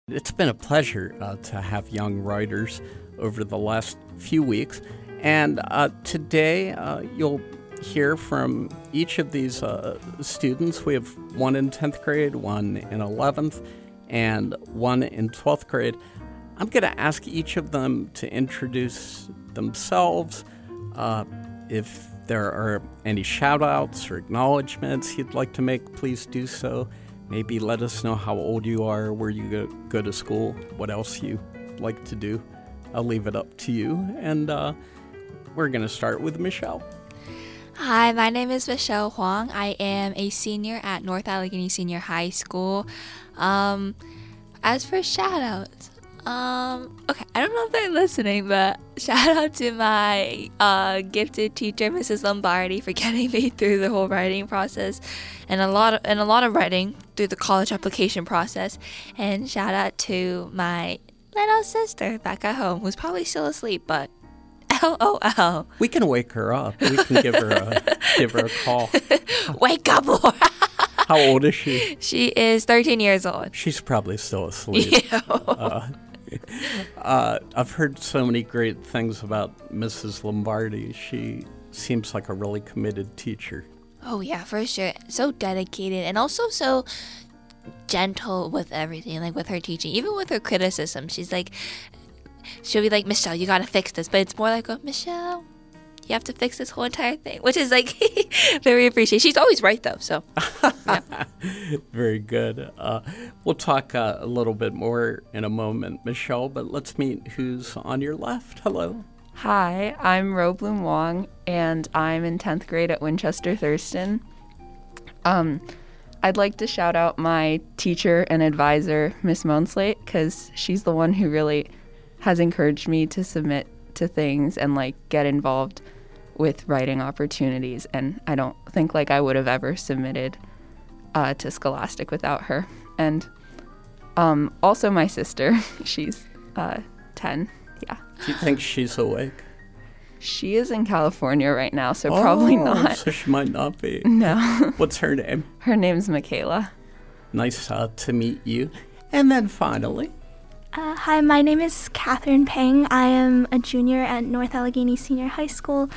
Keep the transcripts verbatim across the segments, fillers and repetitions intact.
It's been a pleasure uh, to have young writers over the last few weeks. And uh, today uh, you'll hear from each of these uh, students. We have one in tenth grade, one in eleventh, and one in twelfth grade. I'm going to ask each of them to introduce themselves. Uh, if there are any shout-outs or acknowledgments you'd like to make, please do so. Maybe let us know how old you are, where you go, go to school, what else you like to do. I'll leave it up to you. And uh, we're going to start with Michelle. Hi, my name is Michelle Huang. I am a senior at North Allegheny Senior High School. Um, as for shout-outs, um, okay, I don't know if they're listening, but shout out to my uh, gifted teacher, Missus Lombardi, for getting me through the whole writing process, and a lot of and a lot of writing through the college application process. And shout out to my little sister back at home, who's probably still asleep, but LOL. We can wake her up. We can give her a give her a call. Wake up, Laura. How old is she? She is thirteen years old. She's probably still asleep. Yeah. Uh, uh, I've heard so many great things about Missus Lombardi. She seems like a really committed teacher. Oh, yeah, for sure. So dedicated and also so gentle with everything, like with her teaching, even with her criticism. She's like, she'll be like, Michelle, you gotta fix this. But it's more like, oh, Michelle, you have to fix this whole entire thing, which is like very appreciated. She's always right, though. So, yeah. Very good. Uh, we'll talk uh, a little bit more in a moment, Michelle, but let's meet who's on your left. Hello. Hi, I'm Ro Bloom Wong, and I'm in tenth grade at Winchester Thurston. Um, I'd like to shout out my teacher and advisor, Miss Moneslate, because she's the one who really has encouraged me to submit to things and like get involved with writing opportunities, and I don't think like I would have ever submitted uh, to Scholastic without her. And um, also my sister, she's uh, ten. Yeah. Do you think she's awake? She is in California right now, so oh, probably not. So she might not be. No. What's her name? Her name's Michaela. Nice uh, to meet you. And then finally. Uh, hi, my name is Catherine Peng. I am a junior at North Allegheny Senior High School.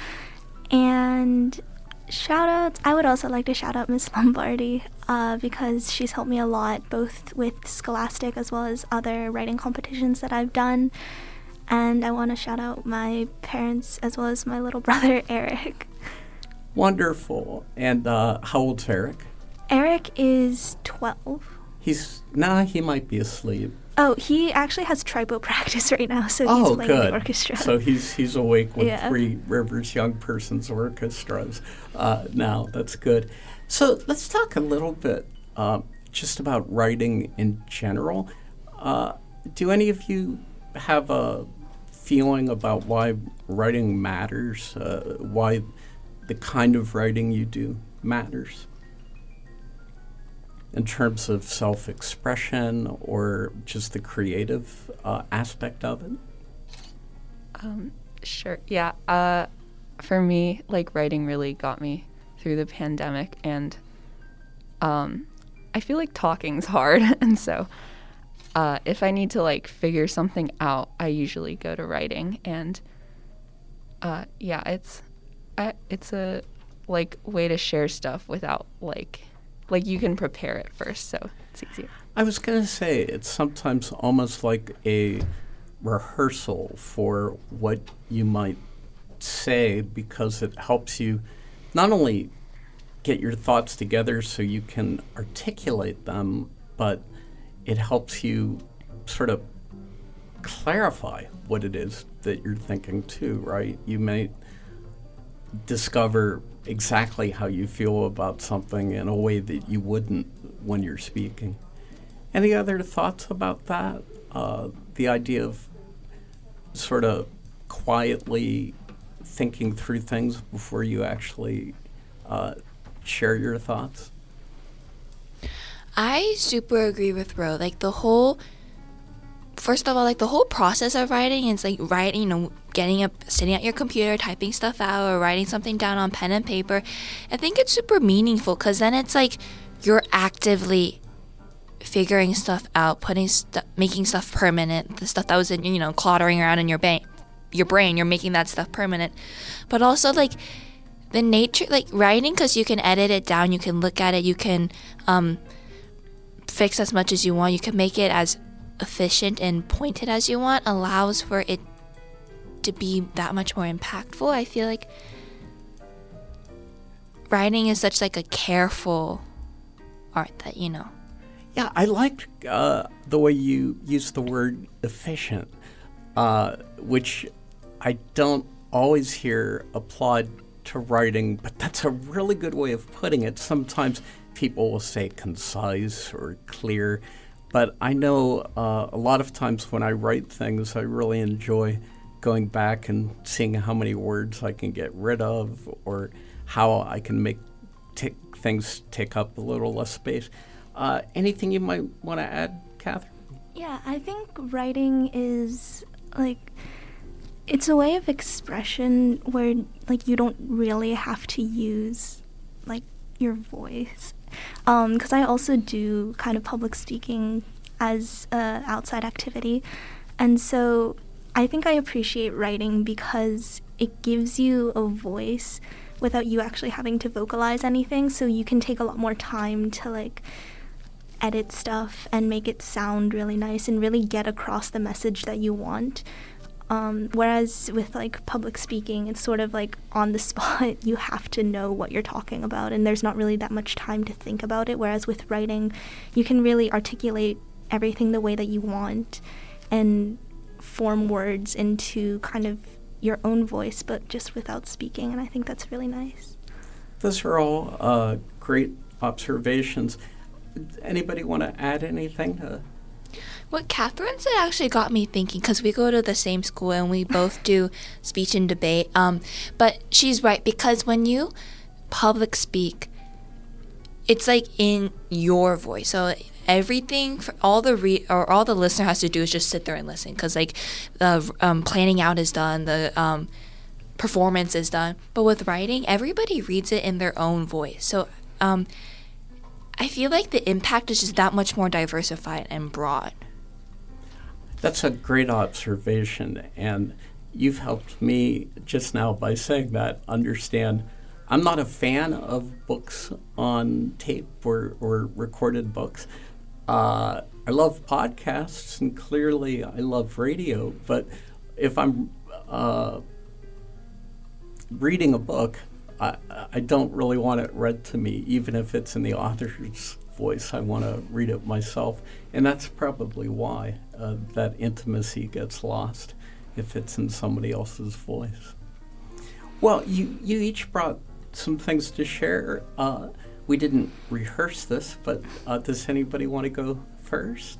And shout outs, I would also like to shout out Miss Lombardi uh, because she's helped me a lot, both with Scholastic as well as other writing competitions that I've done. And I want to shout out my parents as well as my little brother, Eric. Wonderful. And uh, how old's Eric? Eric is twelve. He's, nah, he might be asleep. Oh, he actually has tribo practice right now, so he's oh, playing good. the orchestra. So he's he's awake with yeah. Three Rivers Young Persons Orchestras uh, now. That's good. So let's talk a little bit uh, just about writing in general. Uh, do any of you have a feeling about why writing matters, uh, why the kind of writing you do matters? In terms of self-expression or just the creative uh, aspect of it? Um, sure. Yeah. Uh, for me, like writing really got me through the pandemic, and um, I feel like talking's hard, and so uh, if I need to like figure something out, I usually go to writing, and uh, yeah, it's I, it's a like way to share stuff without like. Like, you can prepare it first, so it's easier. I was going to say, it's sometimes almost like a rehearsal for what you might say, because it helps you not only get your thoughts together so you can articulate them, but it helps you sort of clarify what it is that you're thinking too, right? You may discover exactly how you feel about something in a way that you wouldn't when you're speaking. Any other thoughts about that? Uh, the idea of sort of quietly thinking through things before you actually uh, share your thoughts? I super agree with Ro. Like the whole, first of all, like the whole process of writing is like writing, you know, getting up, sitting at your computer, typing stuff out, or writing something down on pen and paper. I think it's super meaningful because then it's like you're actively figuring stuff out, putting stu- making stuff permanent, the stuff that was in, you know, cluttering around in your brain, your brain, you're making that stuff permanent. But also like the nature, like writing, because you can edit it down, you can look at it, you can um, fix as much as you want, you can make it as efficient and pointed as you want, allows for it to be that much more impactful. I feel like writing is such like a careful art that, you know. Yeah, I liked uh, the way you used the word efficient, uh, which I don't always hear applied to writing, but that's a really good way of putting it. Sometimes people will say concise or clear, but I know uh, a lot of times when I write things, I really enjoy going back and seeing how many words I can get rid of or how I can make t- things take up a little less space. Uh, anything you might want to add, Catherine? Yeah, I think writing is like, it's a way of expression where like you don't really have to use like your voice. Um, 'cause I also do kind of public speaking as a outside activity, and so I think I appreciate writing because it gives you a voice without you actually having to vocalize anything, so you can take a lot more time to like edit stuff and make it sound really nice and really get across the message that you want. Um, whereas with like public speaking, it's sort of like on the spot, you have to know what you're talking about and there's not really that much time to think about it. Whereas with writing, you can really articulate everything the way that you want and form words into kind of your own voice, but just without speaking, and I think that's really nice. Those are all uh, great observations. Anybody want to add anything? Uh, What Catherine said actually got me thinking, because we go to the same school and we both do speech and debate. Um, but she's right, because when you public speak, it's like in your voice. So everything, for all the re- or all the listener has to do is just sit there and listen, because like the um, planning out is done, the um, performance is done. But with writing, everybody reads it in their own voice. So um, I feel like the impact is just that much more diversified and broad. That's a great observation, and you've helped me just now by saying that understand I'm not a fan of books on tape or, or recorded books. Uh, I love podcasts, and clearly I love radio, but if I'm uh, reading a book, I, I don't really want it read to me, even if it's in the author's voice. I want to read it myself, and that's probably why uh, that intimacy gets lost if it's in somebody else's voice. Well, you, you each brought some things to share. Uh, we didn't rehearse this, but uh, does anybody want to go first?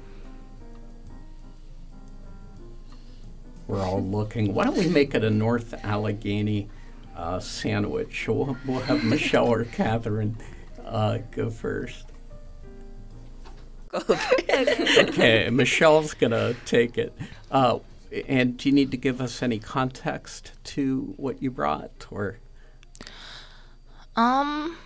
We're all looking. Why don't we make it a North Allegheny uh, sandwich? We'll, we'll have Michelle or Catherine uh, go first. Go first. Okay, Michelle's going to take it. Uh, and do you need to give us any context to what you brought, or? Um,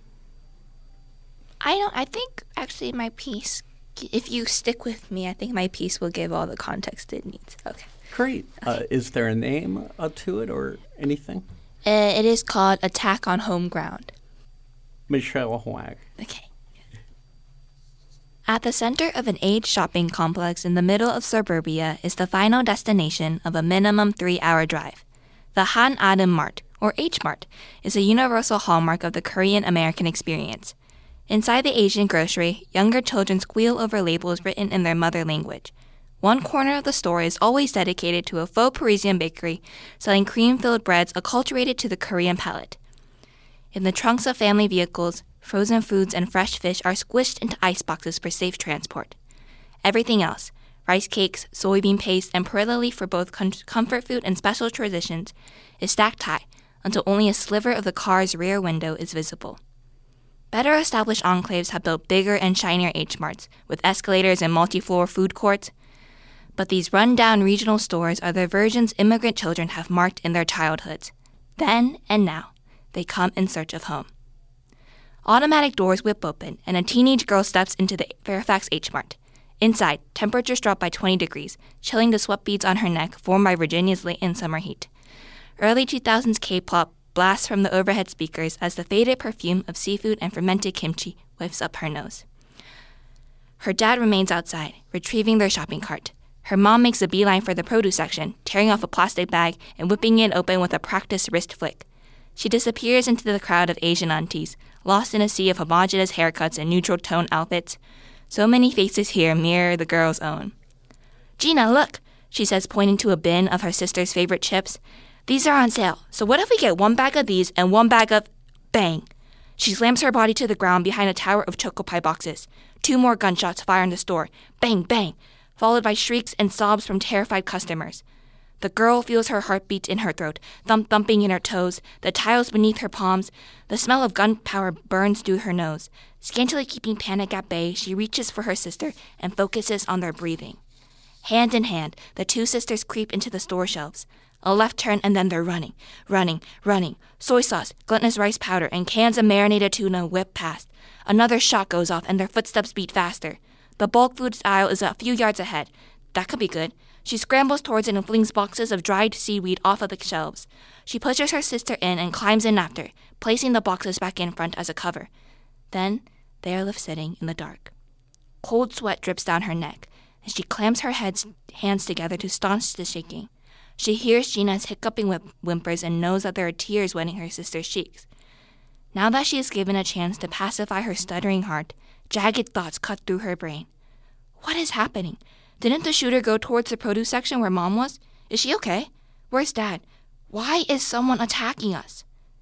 I don't, I think actually my piece, if you stick with me, I think my piece will give all the context it needs. Okay. Great. Okay. Uh, is there a name uh, to it or anything? Uh, it is called Attack on Home Ground. Michelle Huang. Okay. At the center of an age shopping complex in the middle of suburbia is the final destination of a minimum three-hour drive. The Han Adam Mart, or H Mart, is a universal hallmark of the Korean-American experience. Inside the Asian grocery, younger children squeal over labels written in their mother language. One corner of the store is always dedicated to a faux Parisian bakery selling cream-filled breads acculturated to the Korean palate. In the trunks of family vehicles, frozen foods and fresh fish are squished into ice boxes for safe transport. Everything else, rice cakes, soybean paste, and perilla leaf for both com- comfort food and special traditions, is stacked high until only a sliver of the car's rear window is visible. Better established enclaves have built bigger and shinier H Marts with escalators and multi-floor food courts, but these run-down regional stores are the versions immigrant children have marked in their childhoods. Then and now, they come in search of home. Automatic doors whip open, and a teenage girl steps into the Fairfax H Mart. Inside, temperatures drop by twenty degrees, chilling the sweat beads on her neck formed by Virginia's late-in summer heat. Early two thousands K-pop blasts from the overhead speakers as the faded perfume of seafood and fermented kimchi whiffs up her nose. Her dad remains outside, retrieving their shopping cart. Her mom makes a beeline for the produce section, tearing off a plastic bag and whipping it open with a practiced wrist flick. She disappears into the crowd of Asian aunties, lost in a sea of homogeneous haircuts and neutral-tone outfits. So many faces here mirror the girl's own. "Gina, look," she says, pointing to a bin of her sister's favorite chips. "These are on sale, so what if we get one bag of these and one bag of—" Bang! She slams her body to the ground behind a tower of Choco Pie boxes. Two more gunshots fire in the store. Bang, bang! Followed by shrieks and sobs from terrified customers. The girl feels her heartbeat in her throat, thump-thumping in her toes, the tiles beneath her palms. The smell of gunpowder burns through her nose. Scantily keeping panic at bay, she reaches for her sister and focuses on their breathing. Hand in hand, the two sisters creep into the store shelves. A left turn and then they're running, running, running. Soy sauce, glutinous rice powder, and cans of marinated tuna whip past. Another shot goes off and their footsteps beat faster. The bulk foods aisle is a few yards ahead. That could be good. She scrambles towards it and flings boxes of dried seaweed off of the shelves. She pushes her sister in and climbs in after, placing the boxes back in front as a cover. Then they are left sitting in the dark. Cold sweat drips down her neck, and she clamps her head's hands together to staunch the shaking. She hears Gina's hiccuping whip- whimpers and knows that there are tears wetting her sister's cheeks. Now that she is given a chance to pacify her stuttering heart, jagged thoughts cut through her brain. What is happening? Didn't the shooter go towards the produce section where Mom was? Is she okay? Where's Dad? Why is someone attacking us?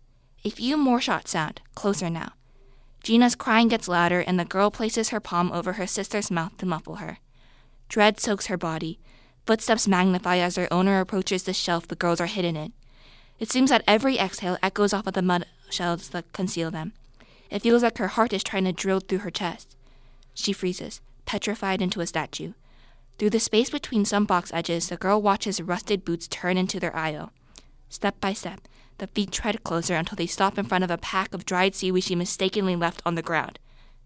A few more shots sound, closer now. Gina's crying gets louder, and the girl places her palm over her sister's mouth to muffle her. Dread soaks her body. Footsteps magnify as their owner approaches the shelf the girls are hidden in. It seems that every exhale echoes off of the mud shelves that conceal them. It feels like her heart is trying to drill through her chest. She freezes, petrified into a statue. Through the space between some box edges, the girl watches rusted boots turn into their aisle. Step by step, the feet tread closer until they stop in front of a pack of dried seaweed she mistakenly left on the ground.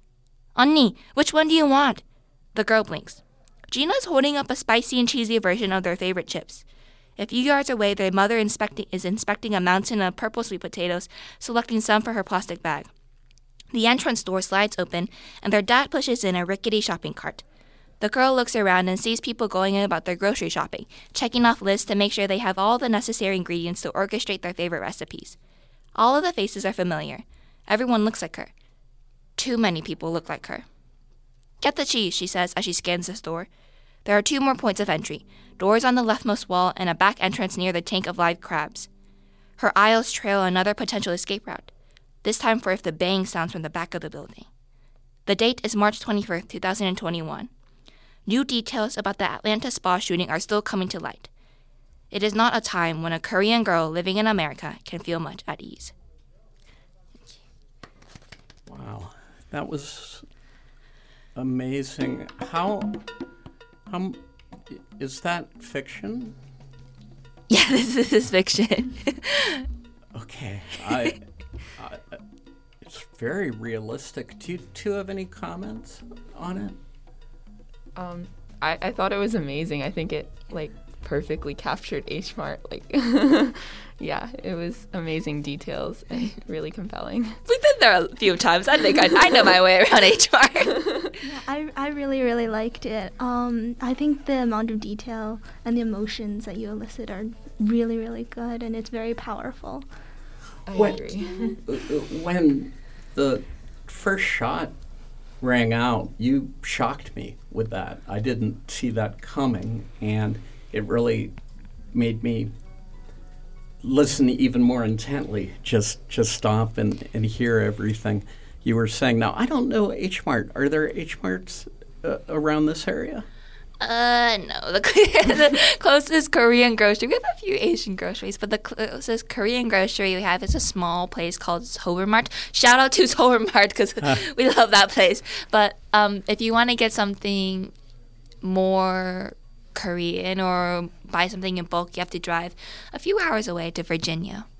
"Onni, which one do you want?" The girl blinks. Gina's holding up a spicy and cheesy version of their favorite chips. A few yards away, their mother inspecting, is inspecting a mountain of purple sweet potatoes, selecting some for her plastic bag. The entrance door slides open, and their dad pushes in a rickety shopping cart. The girl looks around and sees people going about their grocery shopping, checking off lists to make sure they have all the necessary ingredients to orchestrate their favorite recipes. All of the faces are familiar. Everyone looks like her. Too many people look like her. "Get the cheese," she says as she scans the store. There are two more points of entry, doors on the leftmost wall and a back entrance near the tank of live crabs. Her aisles trail another potential escape route, this time for if the bang sounds from the back of the building. The date is March twenty-first, twenty twenty-one. New details about the Atlanta spa shooting are still coming to light. It is not a time when a Korean girl living in America can feel much at ease. Wow, that was amazing. How, how is that fiction? Yeah, this is fiction. Okay, I, I, it's very realistic. Do you two have any comments on it? Um, I, I thought it was amazing. I think it, like, perfectly captured H Mart. Like, yeah, it was amazing details and really compelling. We've been there a few times. I think I, I know my way around H Mart. Yeah, I, I really, really liked it. Um, I think the amount of detail and the emotions that you elicit are really, really good, and it's very powerful. I When- agree. When the first shot rang out, you shocked me with that. I didn't see that coming, and it really made me listen even more intently, just just stop and, and hear everything you were saying. Now, I don't know H Mart. Are there H Marts uh, around this area? Uh, no. The, the closest Korean grocery, we have a few Asian groceries, but the closest Korean grocery we have is a small place called Seoul Mart. Shout out to Seoul Mart because we love that place. But um, if you want to get something more Korean or buy something in bulk, you have to drive a few hours away to Virginia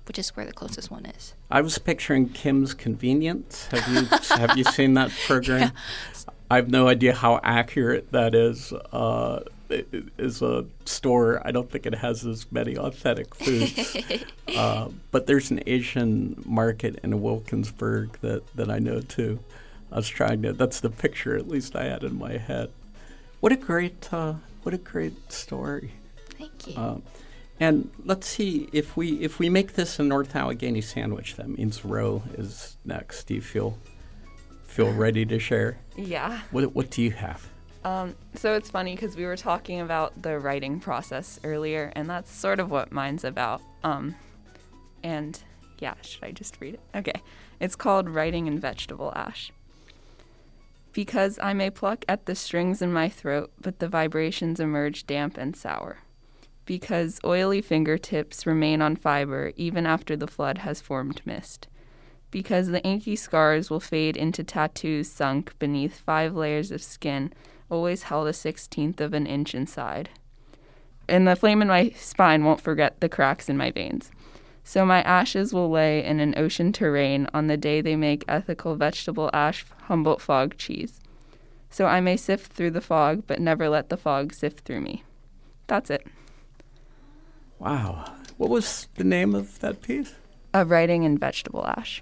which is where the closest one is. I was picturing Kim's Convenience. Have you have you seen that program? Yeah. I have no idea how accurate that is. Uh, it is a store. I don't think it has as many authentic foods. uh, but there's an Asian market in Wilkinsburg that, that I know too. I was trying to. That's the picture, at least I had in my head. What a great, uh, what a great story. Thank you. Uh, and let's see if we if we make this a North Allegheny sandwich. That means Ro is next. Do you feel feel ready to share? Yeah. What What do you have? Um, so it's funny because we were talking about the writing process earlier, and that's sort of what mine's about. Um, and yeah, should I just read it? Okay. It's called Writing in Vegetable Ash. Because I may pluck at the strings in my throat, but the vibrations emerge damp and sour. Because oily fingertips remain on fiber even after the flood has formed mist. Because the inky scars will fade into tattoos sunk beneath five layers of skin, always held a sixteenth of an inch inside. And the flame in my spine won't forget the cracks in my veins. So my ashes will lay in an ocean terrain on the day they make ethical vegetable ash Humboldt fog cheese. So I may sift through the fog, but never let the fog sift through me. That's it. Wow. What was the name of that piece? Uh, writing in vegetable ash.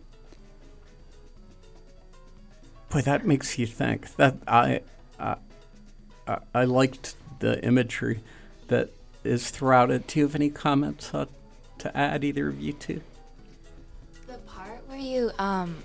Boy, that makes you think. That I, uh, I, I liked the imagery that is throughout it. Do you have any comments uh, to add, either of you two? The part where you um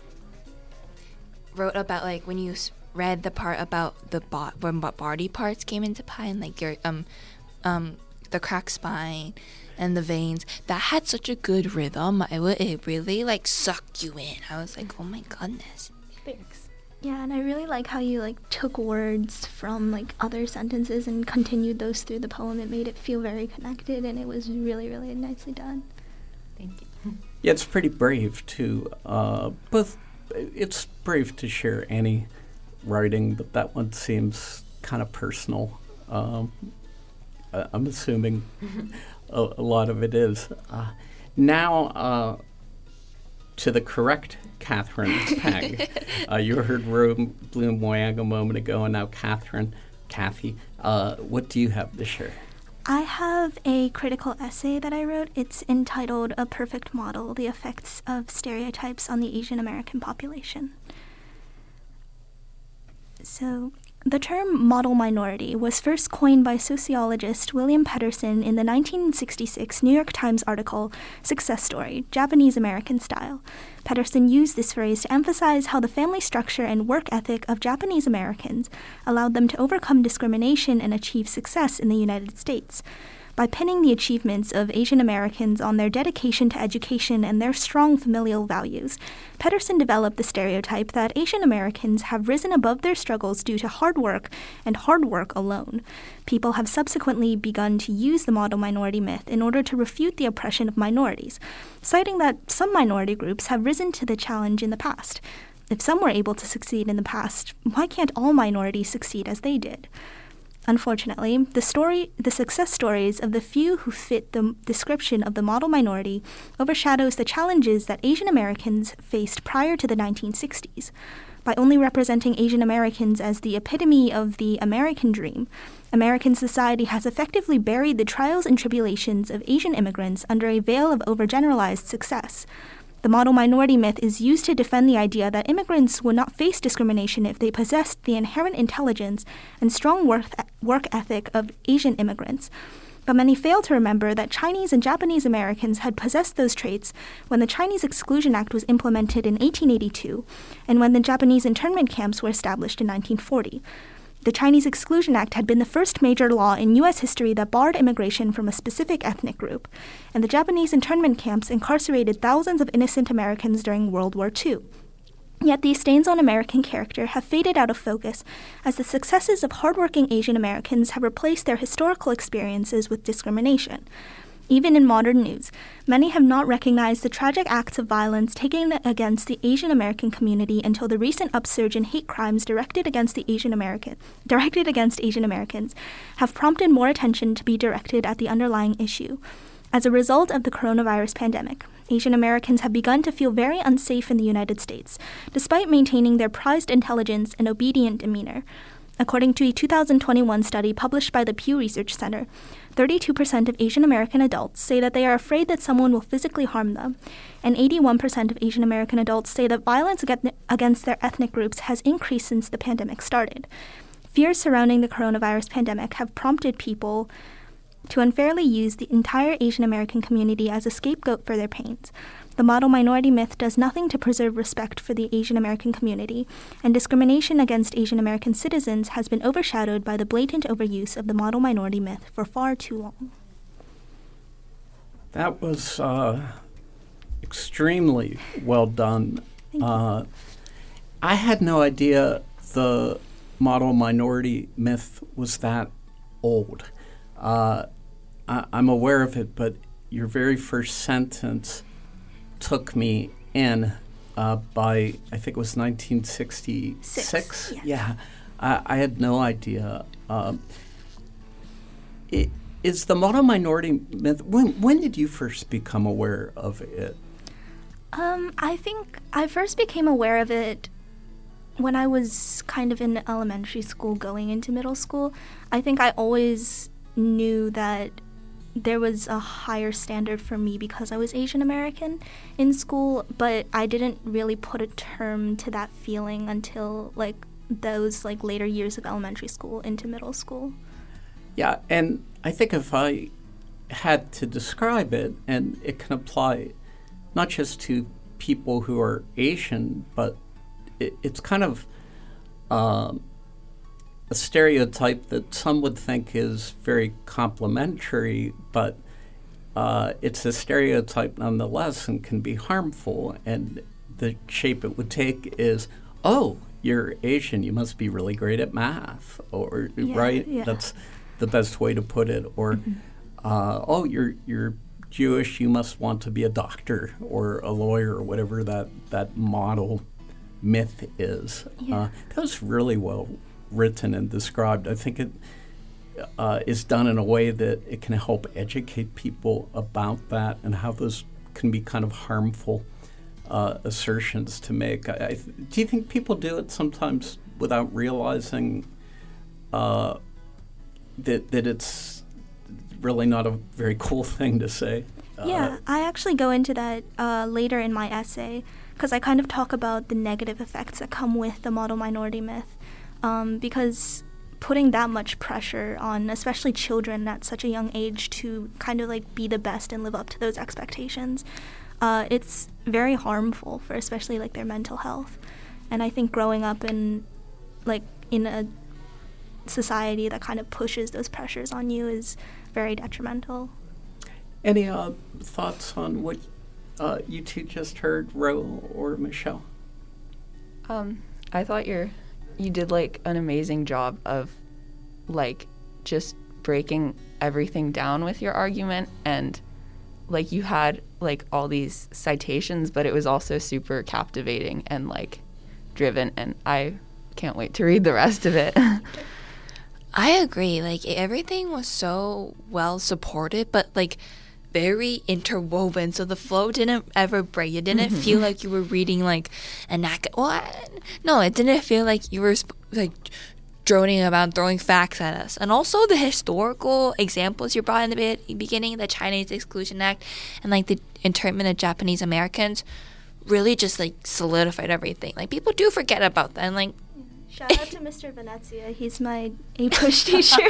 wrote about, like, when you s- read the part about the bo- when bo- body parts came into play, and like your um um the cracked spine and the veins, that had such a good rhythm. It would it really like sucked you in. I was like, oh my goodness. Thanks. Yeah, and I really like how you like took words from like other sentences and continued those through the poem. It made it feel very connected, and it was really, really nicely done. Thank you. Yeah, it's pretty brave to uh, both. It's brave to share any writing, but that one seems kind of personal. Um, I- I'm assuming a, a lot of it is. Uh, now, uh, to the correct Catherine Peng. uh, you heard Ro Bloom Wang a moment ago, and now Catherine, Kathy. Uh, what do you have to share? I have a critical essay that I wrote. It's entitled A Perfect Model, The Effects of Stereotypes on the Asian American Population. So, the term model minority was first coined by sociologist William Pedersen in the nineteen sixty-six New York Times article, Success Story, Japanese American Style. Pedersen used this phrase to emphasize how the family structure and work ethic of Japanese Americans allowed them to overcome discrimination and achieve success in the United States. By pinning the achievements of Asian Americans on their dedication to education and their strong familial values, Pedersen developed the stereotype that Asian Americans have risen above their struggles due to hard work and hard work alone. People have subsequently begun to use the model minority myth in order to refute the oppression of minorities, citing that some minority groups have risen to the challenge in the past. If some were able to succeed in the past, why can't all minorities succeed as they did? Unfortunately, the story, the success stories of the few who fit the description of the model minority overshadows the challenges that Asian Americans faced prior to the nineteen sixties. By only representing Asian Americans as the epitome of the American dream, American society has effectively buried the trials and tribulations of Asian immigrants under a veil of overgeneralized success. The model minority myth is used to defend the idea that immigrants would not face discrimination if they possessed the inherent intelligence and strong work, work ethic of Asian immigrants. But many fail to remember that Chinese and Japanese Americans had possessed those traits when the Chinese Exclusion Act was implemented in eighteen eighty-two and when the Japanese internment camps were established in nineteen forty. The Chinese Exclusion Act had been the first major law in U S history that barred immigration from a specific ethnic group, and the Japanese internment camps incarcerated thousands of innocent Americans during World War Two. Yet these stains on American character have faded out of focus as the successes of hardworking Asian Americans have replaced their historical experiences with discrimination. Even in modern news, many have not recognized the tragic acts of violence taken against the Asian American community until the recent upsurge in hate crimes directed against the Asian American directed against Asian Americans have prompted more attention to be directed at the underlying issue. As a result of the coronavirus pandemic, Asian Americans have begun to feel very unsafe in the United States, despite maintaining their prized intelligence and obedient demeanor. According to a two thousand twenty-one study published by the Pew Research Center, thirty-two percent of Asian American adults say that they are afraid that someone will physically harm them, and eighty-one percent of Asian American adults say that violence against their ethnic groups has increased since the pandemic started. Fears surrounding the coronavirus pandemic have prompted people to unfairly use the entire Asian American community as a scapegoat for their pains. The model minority myth does nothing to preserve respect for the Asian American community, and discrimination against Asian American citizens has been overshadowed by the blatant overuse of the model minority myth for far too long. That was uh, extremely well done. Uh, I had no idea the model minority myth was that old. Uh, I, I'm aware of it, but your very first sentence took me in uh, by, I think it was nineteen sixty-six. Six, yeah. yeah. I, I had no idea. Um, it, is the model minority myth, when, when did you first become aware of it? Um, I think I first became aware of it when I was kind of in elementary school going into middle school. I think I always knew that there was a higher standard for me because I was Asian American in school, but I didn't really put a term to that feeling until like those like later years of elementary school into middle school. Yeah, and I think if I had to describe it, and it can apply not just to people who are Asian, but it, it's kind of um, a stereotype that some would think is very complimentary, but uh, it's a stereotype nonetheless and can be harmful. And the shape it would take is, oh, you're Asian, you must be really great at math, or Yeah, right? yeah. That's the best way to put it. Or, Mm-hmm. uh, oh, you're you're Jewish, you must want to be a doctor or a lawyer or whatever that, that model myth is. Yeah. Uh, that was really well written and described. I think it uh, is done in a way that it can help educate people about that and how those can be kind of harmful uh, assertions to make. I, I, do you think people do it sometimes without realizing uh, that that it's really not a very cool thing to say? Yeah, Uh, I actually go into that uh, later in my essay because I kind of talk about the negative effects that come with the model minority myth. Um, because putting that much pressure on, especially children at such a young age, to kind of like be the best and live up to those expectations, uh, it's very harmful for especially like their mental health. And I think growing up in like in a society that kind of pushes those pressures on you is very detrimental. Any uh, thoughts on what uh, you two just heard, Ro or Michelle? Um, I thought you're you did like an amazing job of like just breaking everything down with your argument, and like you had like all these citations, but it was also super captivating and like driven, and I can't wait to read the rest of it. I agree. Like everything was so well supported, but like very interwoven. So the flow didn't ever break. It didn't feel like you were reading like an ac- what? No, it didn't feel like you were sp- like droning about throwing facts at us. And also the historical examples you brought in the be- beginning, the Chinese Exclusion Act and like the internment of Japanese Americans, really just like solidified everything. Like people do forget about that. And like Shout out to Mister Venezia. He's my A-push teacher.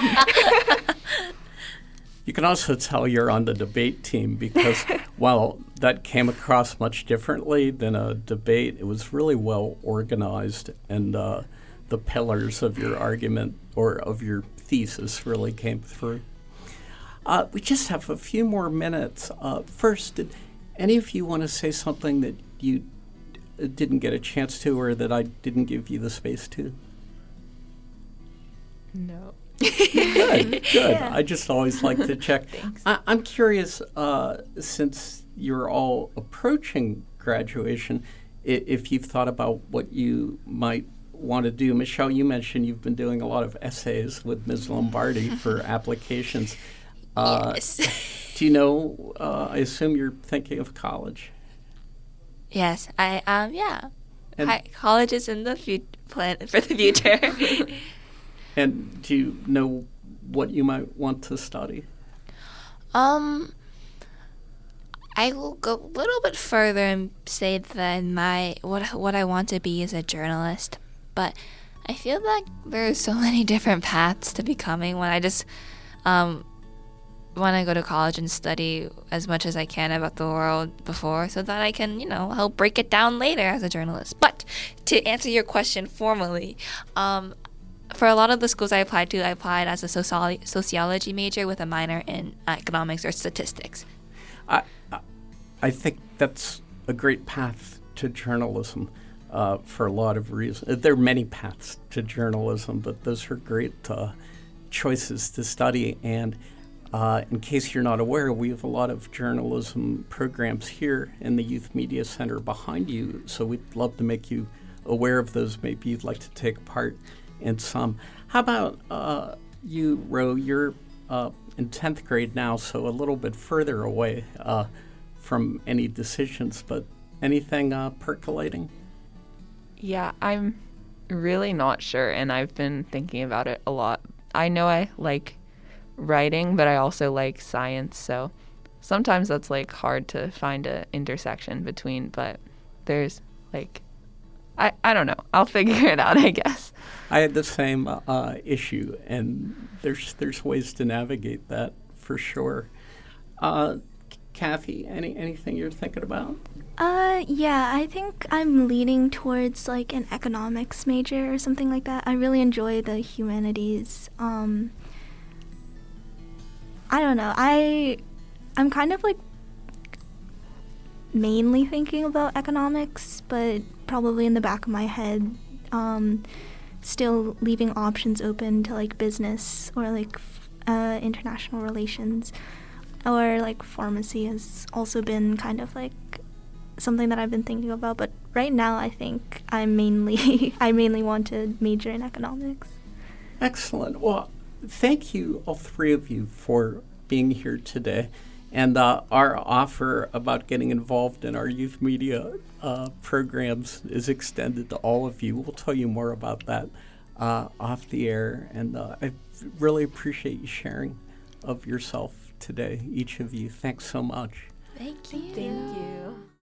You can also tell you're on the debate team because while that came across much differently than a debate, it was really well organized, and uh, the pillars of your argument or of your thesis really came through. Uh, we just have a few more minutes. Uh, first, did any of you want to say something that you d- didn't get a chance to or that I didn't give you the space to? No. Good, good. Yeah. I just always like to check. I, I'm curious, uh, since you're all approaching graduation, i- if you've thought about what you might want to do. Michelle, you mentioned you've been doing a lot of essays with Miz Lombardi for applications. Uh, Yes. Do you know, uh, I assume you're thinking of college. Yes, I um yeah. And- Hi, college is in the fu- plan for the future. And do you know what you might want to study? um, I will go a little bit further and say that my what what I want to be is a journalist, but I feel like there are so many different paths to becoming one. I just um want to go to college and study as much as I can about the world before so that I can, you know, help break it down later as a journalist. But to answer your question formally, um, for a lot of the schools I applied to, I applied as a sociolo- sociology major with a minor in economics or statistics. I, I- I think that's a great path to journalism uh, for a lot of reasons. There are many paths to journalism, but those are great uh, choices to study. And uh, in case you're not aware, we have a lot of journalism programs here in the Youth Media Center behind you, so we'd love to make you aware of those. Maybe you'd like to take part in some. How about uh, you, Ro? You're uh, in tenth grade now, so a little bit further away uh, from any decisions, but anything uh, percolating? Yeah, I'm really not sure, and I've been thinking about it a lot. I know I like writing, but I also like science, so sometimes that's like hard to find a intersection between, but there's like I, I don't know. I'll figure it out, I guess. I had the same uh, issue, and there's there's ways to navigate that for sure. Uh, Kathy, any anything you're thinking about? Uh, yeah, I think I'm leaning towards like an economics major or something like that. I really enjoy the humanities. Um, I don't know. I, I'm kind of like mainly thinking about economics, but probably in the back of my head, um, still leaving options open to like business or like f- uh, international relations, or like pharmacy has also been kind of like something that I've been thinking about. But right now, I think I mainly I mainly want to major in economics. Excellent. Well, thank you, all three of you, for being here today. And uh, our offer about getting involved in our youth media uh, programs is extended to all of you. We'll tell you more about that uh, off the air. And uh, I really appreciate you sharing of yourself today, each of you. Thanks so much. Thank you. Thank you.